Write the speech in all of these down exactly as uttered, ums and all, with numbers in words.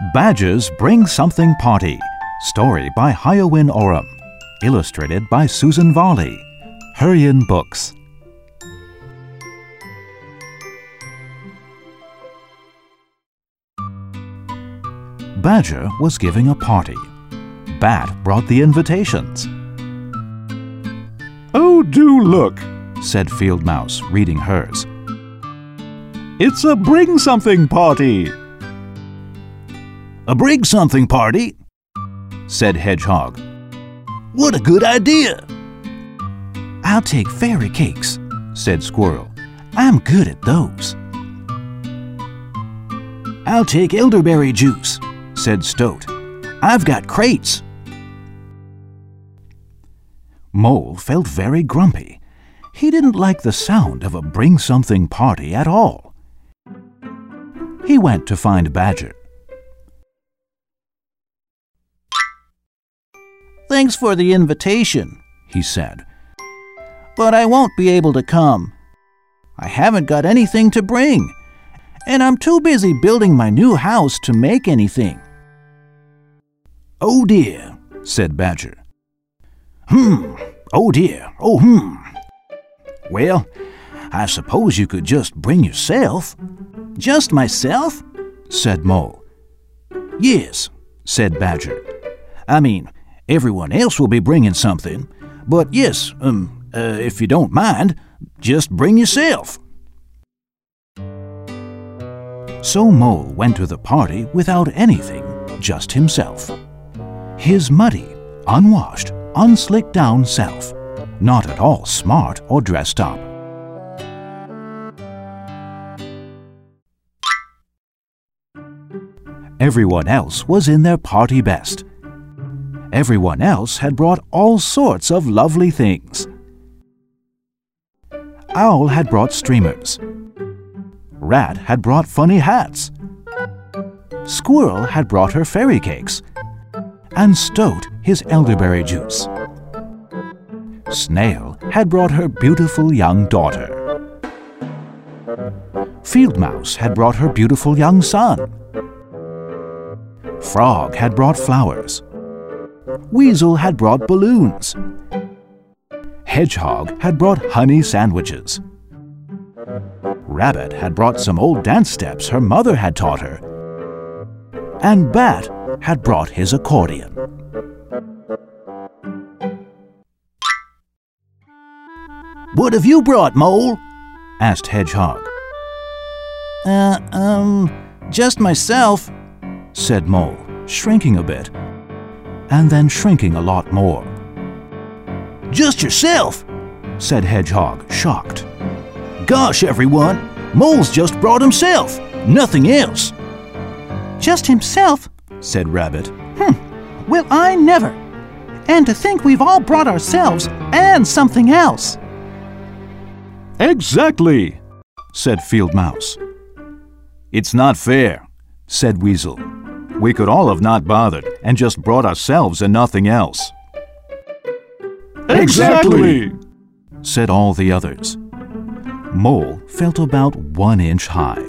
Badger's Bring Something Party. Story by Hiowyn Oram. Illustrated by Susan Varley. Hurrian Books. Badger was giving a party. Bat brought the invitations. "Oh, do look," said Field Mouse, reading hers. "It's a Bring Something Party." "A Bring Something Party?" said Hedgehog. "What a good idea!" "I'll take fairy cakes," said Squirrel. "I'm good at those." "I'll take elderberry juice," said Stoat. "I've got crates." Mole felt very grumpy. He didn't like the sound of a Bring Something Party at all. He went to find Badger. "Thanks for the invitation," he said, "but I won't be able to come. I haven't got anything to bring, and I'm too busy building my new house to make anything." "Oh dear," said Badger. "Hmm, oh dear, oh hmm. Well, I suppose you could just bring yourself." "Just myself?" said Mole. "Yes," said Badger. "I mean, everyone else will be bringing something, but yes, um, uh, if you don't mind, just bring yourself." So Mole went to the party without anything, just himself. His muddy, unwashed, unslicked down self, not at all smart or dressed up. Everyone else was in their party best. Everyone else had brought all sorts of lovely things. Owl had brought streamers. Rat had brought funny hats. Squirrel had brought her fairy cakes, and Stoat his elderberry juice. Snail had brought her beautiful young daughter. Field Mouse had brought her beautiful young son. Frog had brought flowers. Weasel had brought balloons. Hedgehog had brought honey sandwiches. Rabbit had brought some old dance steps her mother had taught her. And Bat had brought his accordion. "What have you brought, Mole?" asked Hedgehog. Uh, um, just myself," said Mole, shrinking a bit, and then shrinking a lot more. "Just yourself?" said Hedgehog, shocked. "Gosh, everyone, Mole's just brought himself, nothing else." "Just himself?" said Rabbit. "Hm, well, I never. And to think we've all brought ourselves and something else." "Exactly," said Field Mouse. "It's not fair," said Weasel. "We could all have not bothered and just brought ourselves and nothing else." "Exactly," said all the others. Mole felt about one inch high.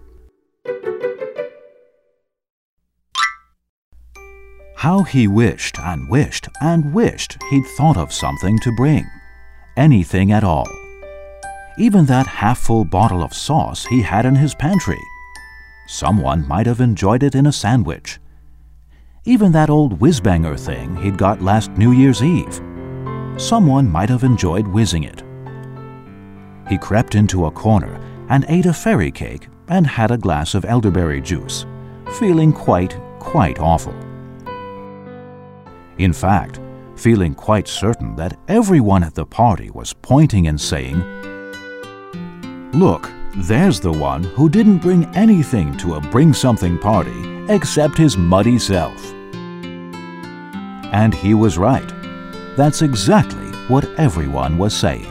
How he wished and wished and wished he'd thought of something to bring. Anything at all. Even that half-full bottle of sauce he had in his pantry. Someone might have enjoyed it in a sandwich. Even that old whiz-banger thing he'd got last New Year's Eve. Someone might have enjoyed whizzing it. He crept into a corner and ate a fairy cake and had a glass of elderberry juice, feeling quite, quite awful. In fact, feeling quite certain that everyone at the party was pointing and saying, "Look, there's the one who didn't bring anything to a Bring Something Party except his muddy self." And he was right. That's exactly what everyone was saying.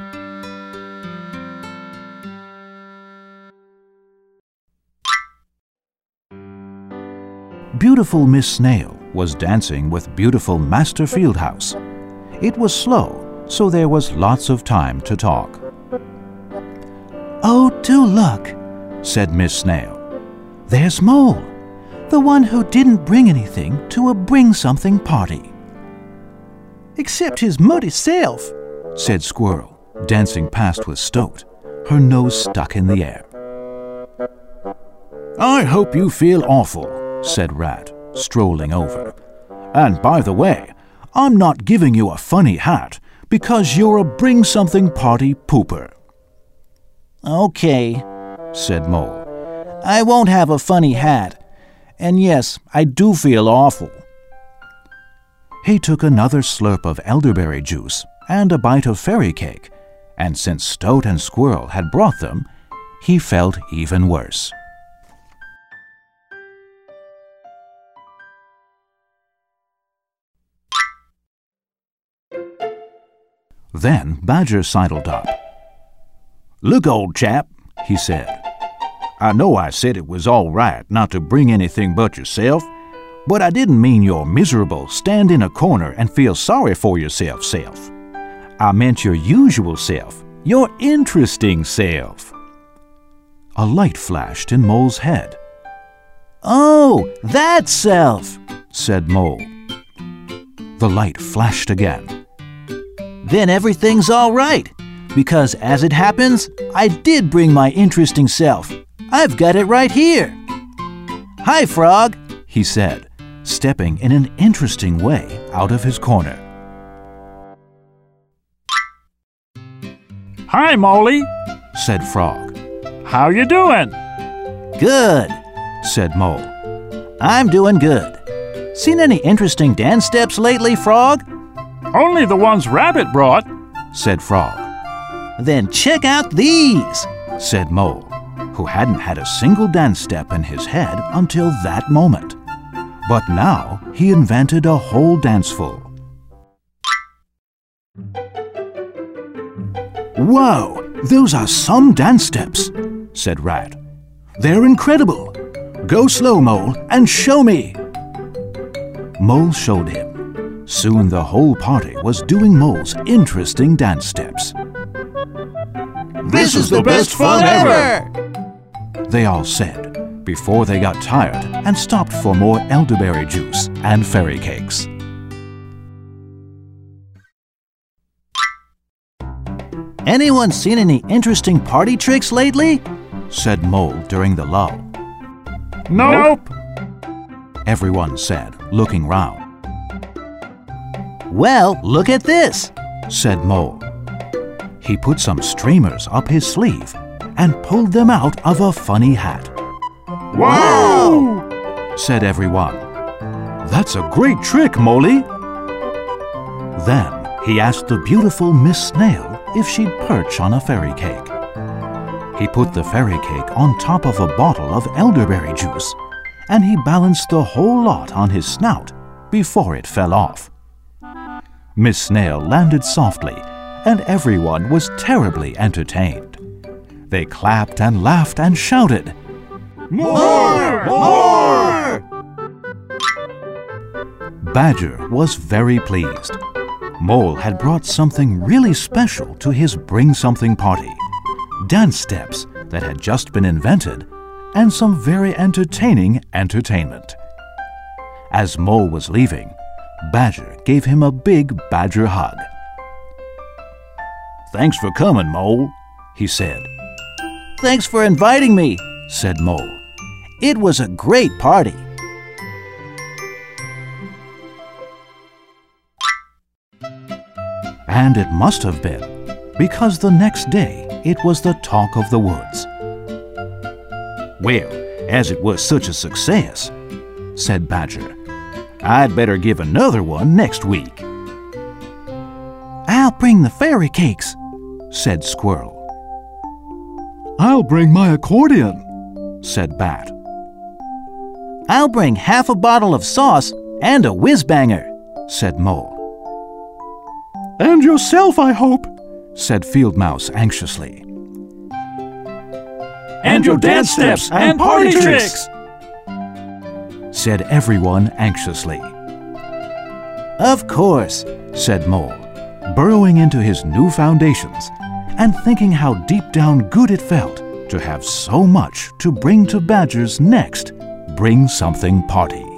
Beautiful Miss Snail was dancing with beautiful Master Fieldhouse. It was slow, so there was lots of time to talk. "Oh, do look," said Miss Snail. "There's Mole. The one who didn't bring anything to a bring-something party. Except his muddy self, said Squirrel, dancing past with Stoat, her nose stuck in the air. I hope you feel awful, said Rat, strolling over. And by the way, I'm not giving you a funny hat because you're a bring-something-party pooper. Okay, said Mole. I won't have a funny hat. And yes, I do feel awful. He took another slurp of elderberry juice and a bite of fairy cake, and since Stoat and Squirrel had brought them, he felt even worse. Then Badger sidled up. "Look, old chap," he said. "I know I said it was all right not to bring anything but yourself, but I didn't mean your miserable, stand in a corner and feel sorry for yourself self. I meant your usual self, your interesting self." A light flashed in Mole's head. "Oh, that self," said Mole. The light flashed again. "Then everything's all right, because as it happens, I did bring my interesting self. I've got it right here." "Hi, Frog," he said, stepping in an interesting way out of his corner. Hi, Moley, said Frog. how you doing? "Good," said Mole. "I'm doing good. Seen any interesting dance steps lately, Frog?" Only the ones Rabbit brought, said Frog. "Then check out these," said Mole, who hadn't had a single dance step in his head until that moment. But now he invented a whole danceful. "Whoa, those are some dance steps," said Rat. "They're incredible. Go slow, Mole, and show me." Mole showed him. Soon the whole party was doing Mole's interesting dance steps. "This is the best fun ever!" they all said, before they got tired and stopped for more elderberry juice and fairy cakes. "Anyone seen any interesting party tricks lately?" said Mole during the lull. Nope. Everyone said, looking round. "Well, look at this," said Mole. He put some streamers up his sleeve and pulled them out of a funny hat. Wow! said everyone. "That's a great trick, Moley." Then he asked the beautiful Miss Snail if she'd perch on a fairy cake. He put the fairy cake on top of a bottle of elderberry juice, and he balanced the whole lot on his snout before it fell off. Miss Snail landed softly, and everyone was terribly entertained. They clapped and laughed and shouted, More! More! Badger was very pleased. Mole had brought something really special to his Bring Something party. Dance steps that had just been invented and some very entertaining entertainment. As Mole was leaving, Badger gave him a big badger hug. "Thanks for coming, Mole," he said. "Thanks for inviting me," said Mole. "It was a great party." And it must have been, because the next day it was the talk of the woods. "Well, as it was such a success," said Badger, "I'd better give another one next week." "I'll bring the fairy cakes," said Squirrel. I'll bring my accordion, said Bat. "I'll bring half a bottle of sauce and a whiz-banger," said Mole. and yourself, I hope, said Field Mouse anxiously. and your dance steps and party tricks, said everyone anxiously. "Of course," said Mole, burrowing into his new foundations and thinking how deep down good it felt to have so much to bring to Badger's next bring something party.